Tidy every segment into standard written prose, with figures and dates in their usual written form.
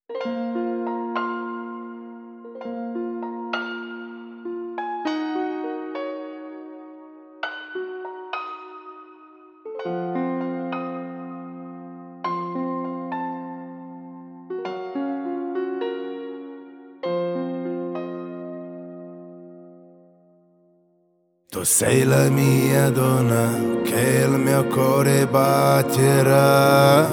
Tu sei la mia donna, che il mio cuore batterà.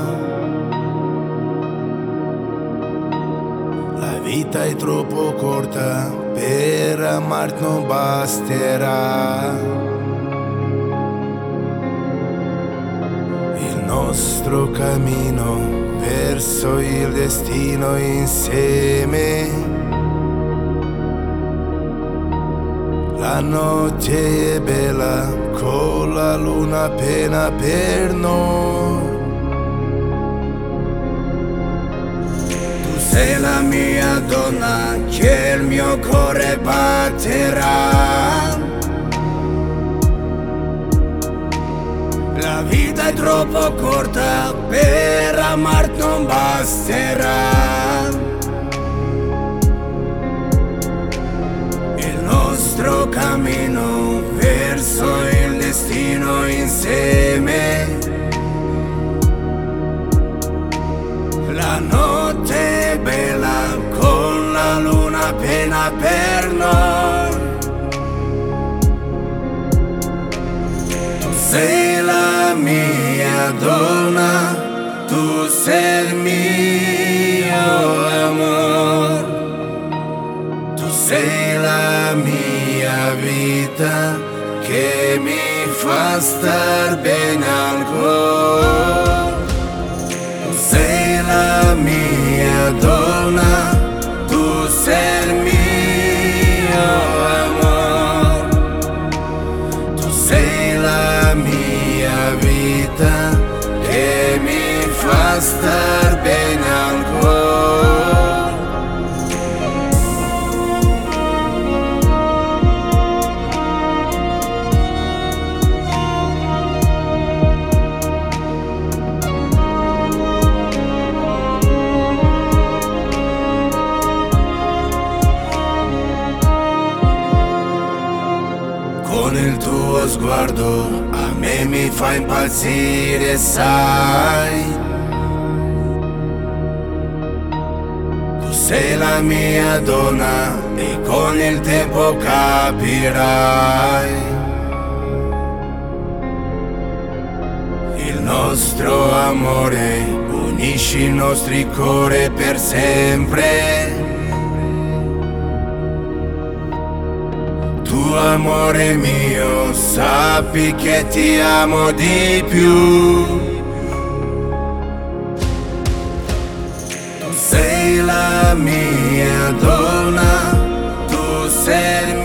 La vita è troppo corta, per amarti non basterà. Il nostro cammino verso il destino insieme. La notte è bella, con la luna appena per noi. Tu sei la mia donna, che il mio cuore batterà. La vita è troppo corta, per amarti non basterà. Nostro cammino verso il destino insieme. La notte è bella, con la luna appena per noi. Tu sei la mia donna, tu sei il mio amore. Tu sei la mia vita, che mi fa star bene al cuore. Tu sei la mia donna, tu sei il mio amore. Tu sei la mia vita, che mi fa star bene al cuore. Con il tuo sguardo a me mi fa impazzire, sai. Tu sei la mia donna e con il tempo capirai. Il nostro amore unisce i nostri cuori per sempre. Tu amore mio, sappi che ti amo di più. Tu sei la mia donna, tu sei il